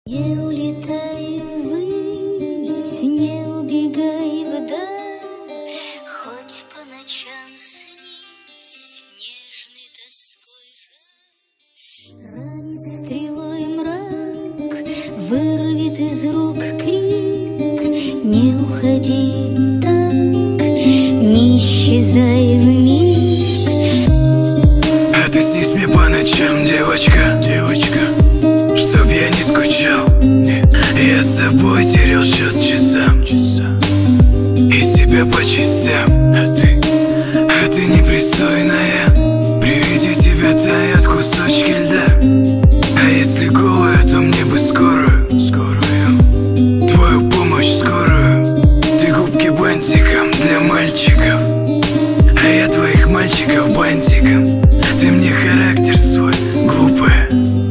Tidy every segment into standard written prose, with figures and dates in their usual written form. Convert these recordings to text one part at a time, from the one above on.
Не улетай ввысь, не убегай вдаль, хоть по ночам снись нежной тоской жаль. Ранит стрелой мрак, вырвет из рук крик. Не уходи так, не исчезай вмиг. А ты снись мне по ночам, девочка, девочка, чтоб я не скучал. Я с тобой терял счет часам, и себя по частям. А ты непристойная, при виде тебя тает кусочки льда. А если голая, то мне бы скорую, твою помощь скорую. Ты губки бантиком для мальчиков, а я твоих мальчиков бантиком. Ты мне характер свой, глупая,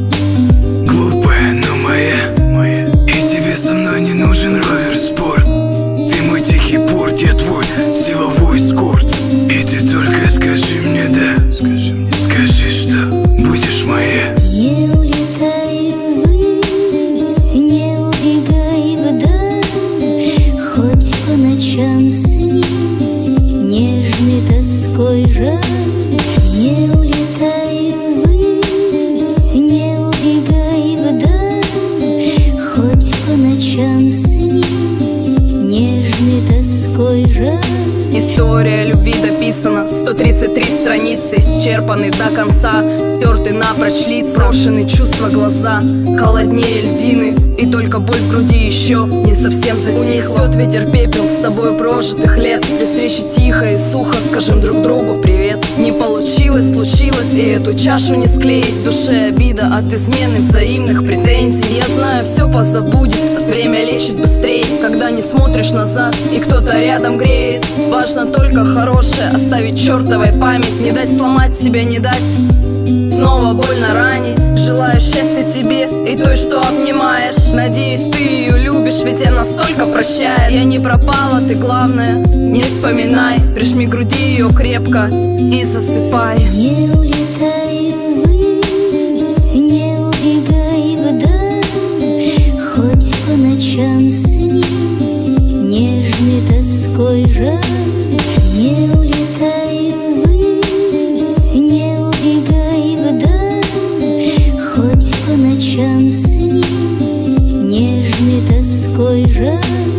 но моя. И тебе со мной не нужен ровер-спорт. Ты мой тихий порт, я твой силовой эскорт. И ты только скажи мне да, скажи, что будешь моя. Не улетай ввысь, не убегай вдаль, хоть по ночам снись нежной тоской жаль. Не улетай ввысь, не убегай вдаль, хоть по ночам снись нежной тоской жаль. История любви дописана, 133 страницы, исчерпаны до конца, стерты напрочь лица, брошены чувства глаза, холоднее льдины, и только боль в груди еще не совсем затихла. Унесет ветер пепел с тобой прожитых лет. При встрече тихо и сухо скажем друг другу привет. Не получилось, случилось, и эту чашу не склеить. В душе обида от измены, взаимных претензий. Я знаю, все позабудется, время лечит быстрее, когда не смотришь назад и кто-то рядом греет. Важно только хорошее оставить чертовой память, не дать сломать себя, не дать снова больно ранить. Желаю счастья тебе и той, что обнимаешь. Надеюсь, ты ее любишь, ведь я настолько прощает. Я не пропала, ты главное не вспоминай. Прижми к груди ее крепко и засыпай. Не улетай ввысь, не убегай вдаль, хоть по ночам снись нежной тоской жаль. Не улетай ввысь, не убегай вдаль, хоть по ночам снись нежной тоской жаль.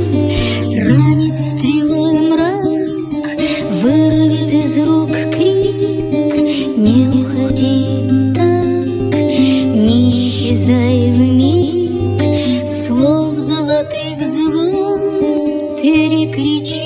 Ранит стрелой мрак, вырвет из рук крик. Не уходи так, не исчезай вмиг, слов золотых звон перекричи.